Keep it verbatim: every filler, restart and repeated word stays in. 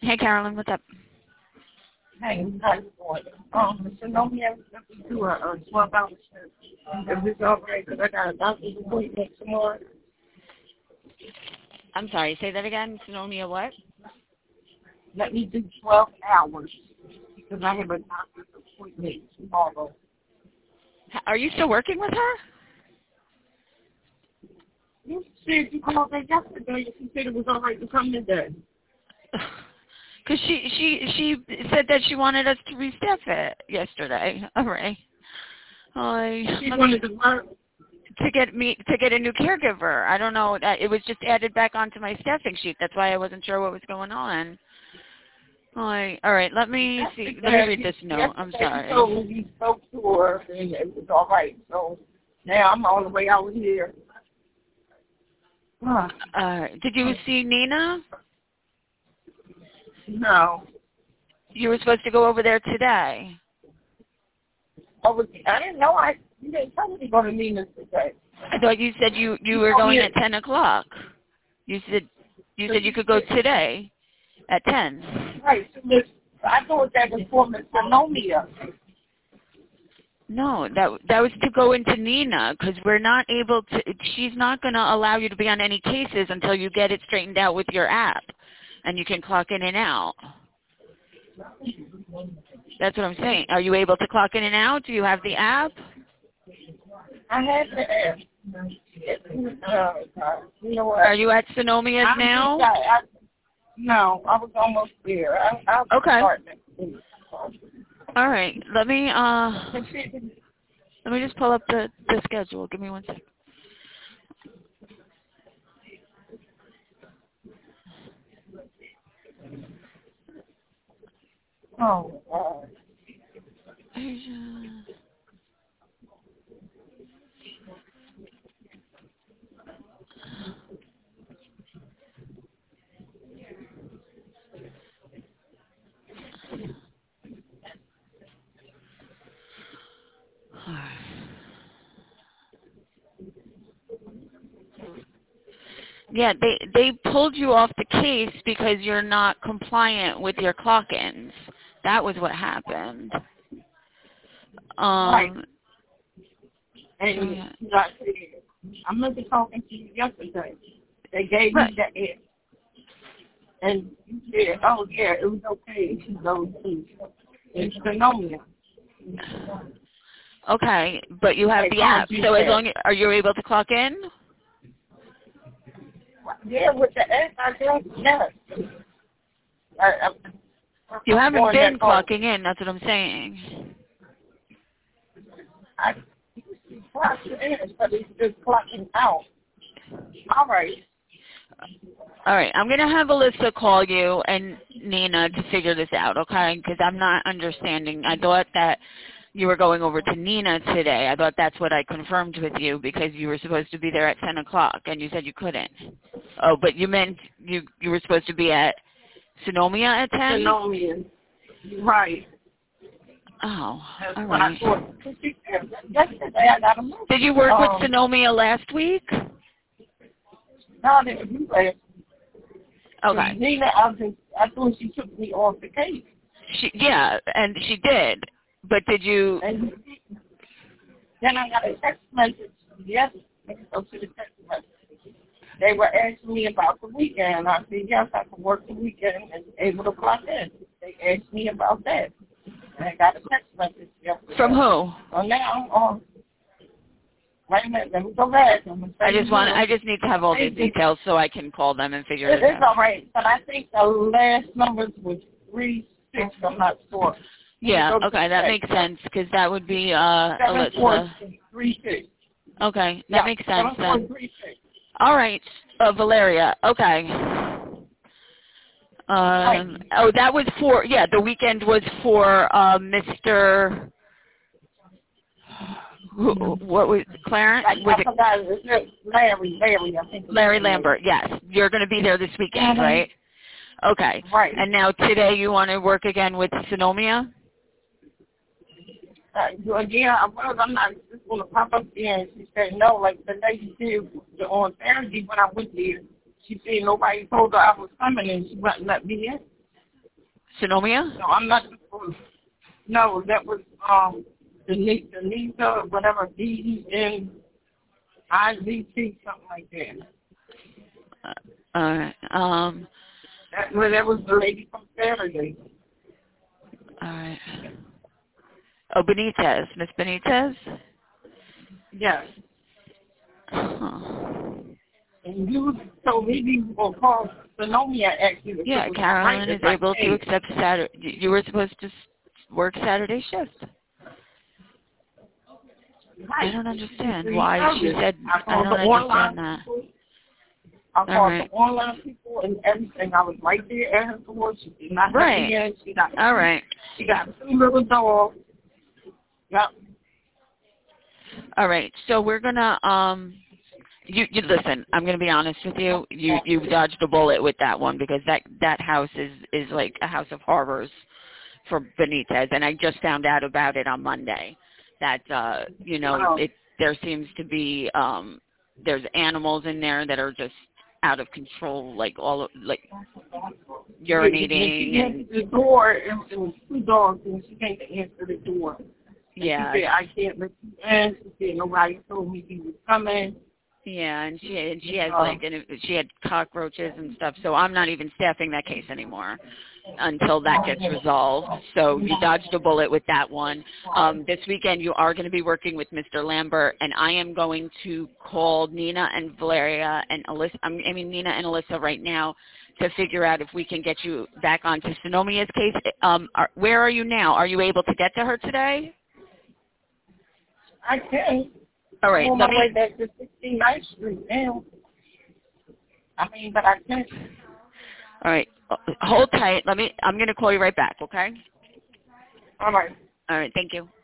Hey, Carolyn, what's up? Hey, how you doing? Um, so no, we have to do a, a twelve hour shift. If it's all right, because I got a doctor's appointment tomorrow. I'm sorry, say that again. Sonomia what? Let me do twelve hours, because I have a doctor's appointment tomorrow. Are you still working with her? You said you called her yesterday and she said it was all right to come today. Because she, she, she said that she wanted us to restaff it yesterday. All right. I, She wanted to work. To get me to get a new caregiver. I don't know. It was just added back onto my staffing sheet. That's why I wasn't sure what was going on. All right. All right. Let me see. Let me read this note. I'm sorry. So you spoke to her and it was all right. So now I'm on the way out here. Huh. Uh, did you see Nina? No. You were supposed to go over there today. Oh, I didn't know. I you didn't tell me to go to Nina's today. I thought you said you you were going at ten o'clock. You said you said you could go today at ten. Right. So Miss, I thought that was for Miss Sonomia. No, that that was to go into Nina because we're not able to. She's not going to allow you to be on any cases until you get it straightened out with your app, and you can clock in and out. That's what I'm saying. Are you able to clock in and out? Do you have the app? I have the app. Uh, you know what? Are you at Sonomia's I'm now? Just, I, I, no, I was almost there. I, I'll okay. Start next week. All right. Let me uh let me just pull up the, the schedule. Give me one second. Oh, uh, Asia. Yeah, they they pulled you off the case because you're not compliant with your clock-ins. That was what happened. Um, right. And so yeah. like, I remember talking to you yesterday. They gave right. me the app. And you said, oh, yeah, it was okay if you go to it's Sonomia. Okay, but you have they the app. So as long as, are you able to clock in? Yeah, with the app, I guess, yes. I, I, you haven't been clocking in, that's what I'm saying. I clocked in, but it's just clocking out. All right. All right, I'm going to have Alyssa call you and Nina to figure this out, okay? Because I'm not understanding. I thought that you were going over to Nina today. I thought that's what I confirmed with you because you were supposed to be there at ten o'clock, and you said you couldn't. Oh, but you meant you you were supposed to be at Sonomia at ten? Sonomia. Right. Oh, That's all what right. I thought. Yesterday I got a message. Did you work um, with Sonomia last week? No, I didn't do that. Okay. Nina, I, just, I thought she took me off the case. She, yeah, and she did. But did you... And then I got a text message yesterday. Go to the text message. They were asking me about the weekend. I said, yes, I can work the weekend and able to clock in. They asked me about that. And I got a text message yesterday. From who? So now I'm on. Wait a minute, let me go back. I just want. I just need to have all these details so I can call them and figure it, it out. It's all right, but I think the last numbers was three six. I'm not sure. Yeah. Okay, that makes sense because that would be uh, Seven four Alyssa. three six. Okay, that yeah, makes sense seven, four, then. three, six. All right, uh, Valeria. Okay. Um, oh, that was for yeah. The weekend was for uh, Mister Who, what was Clarence? I, was I it forgot. It Larry, Larry, I think. Larry Lambert? Yes, you're going to be there this weekend, mm-hmm. right? Okay. Right. And now today you want to work again with Sonomia? Uh, well, yeah, I was. I'm not just going to pop up there. And she said no. Like the lady did on Thursday when I went there, she said nobody told her I was coming and she wouldn't let me in. Sonomia? No, I'm not supposed. No, that was um the Denise, whatever D E N I Z T, something like that. Uh, all right. Um. That well, that was the lady from Saturday. All right. Oh, Benitez, Miss Benitez. Yes. Huh. And you told me you were call Sonomia actually. Yeah, Carolyn is able to accept Saturday. You were supposed to s- work Saturday shift. Right. I don't understand why she said. I, I don't understand that. People. I called right. the online people and everything. I was right there at her door. She did not right. let me in. She got all right. She got two little dogs. Yep. All right. So we're gonna um. You, you listen. I'm gonna be honest with you. You you dodged a bullet with that one because that that house is is like a house of horrors for Benitez, and I just found out about it on Monday. That uh, you know, Wow. it there seems to be um, there's animals in there that are just out of control, like all of, like urinating. She and answered the door. It, it was two dogs, and she came to answer the door. And yeah. She said, "I can't let you in." She said, "Nobody told me he was coming." Yeah, and she and she has uh, like and it, she had cockroaches and stuff. So I'm not even staffing that case anymore until that gets resolved. So you dodged a bullet with that one. Um, this weekend you are going to be working with Mister Lambert, and I am going to call Nina and Valeria and Alyssa. I mean Nina and Alyssa right now to figure out if we can get you back onto Sonomia's case. Um, are, where are you now? Are you able to get to her today? I can. All right. I'm on Let my me, way back to sixty-ninth Street now. I mean, but I can't. all right. Hold tight. Let me. I'm going to call you right back. Okay. All right. All right. Thank you.